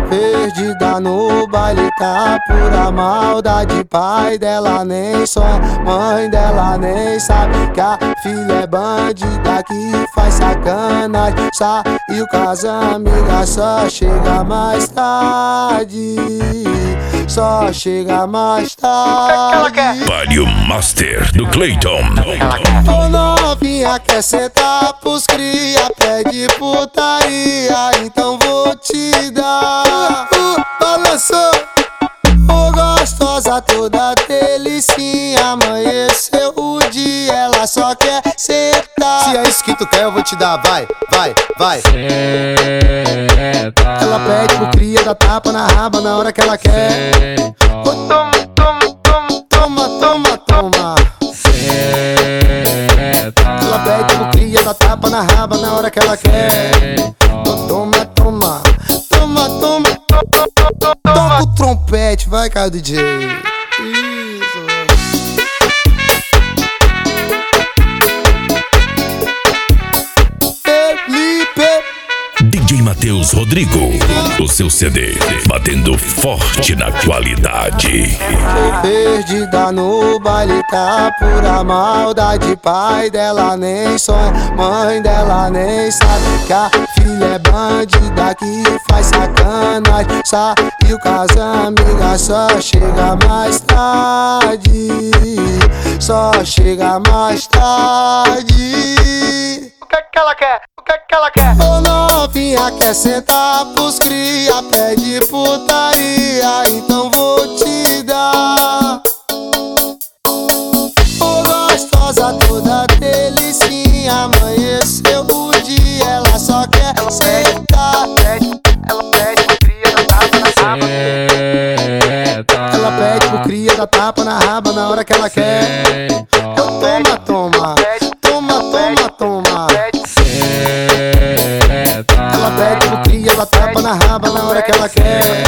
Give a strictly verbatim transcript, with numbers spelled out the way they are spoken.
Perdida no baile, tá pura maldade. Pai dela nem sonha, mãe dela nem sabe que a filha é bandida que faz sacanagem. Saiu com as amigas, só chega mais tarde. Só chega mais tarde. Palio Master do Clayton. Ô novinha, quer sentar pros cria, pede putaria, então vou te dar. uh, Balançou, ô gostosa toda delicinha. Amanheceu o dia, ela só quer sentar. Se é isso que tu quer, eu vou te dar, vai, vai, vai. Ela pede pro cria, dá tapa na raba na hora que ela quer. Ô, toma, toma, toma, toma, toma, toma. Ela pede pro cria, dá tapa na raba na hora que ela quer. Ô, toma, toma, toma, toma, toma. Toca o trompete, vai, cara, D J. Isso. Felipe D J Matheus Rodrigo, o seu C D, batendo forte na qualidade. Perdida no baile, tá pura maldade. Pai dela nem sonha, mãe dela nem sabe que a filha é bandida que faz sacanagem. Saiu com as amigas, só chega mais tarde. Só chega mais tarde. O que é que ela quer? O que é que ela quer? Ô novinha, quer sentar pros cria, pede putaria, então vou te dar. Ô gostosa toda delicinha, amanheceu o dia, ela só quer ela sentar. Ela pede pro cria, dá tapa na raba. Ela pede pro cria, dá tapa na raba na hora que ela quer. Então toma, toma, toma, toma, toma. Ela pede pro cria, dá tapa na raba na hora que ela quer.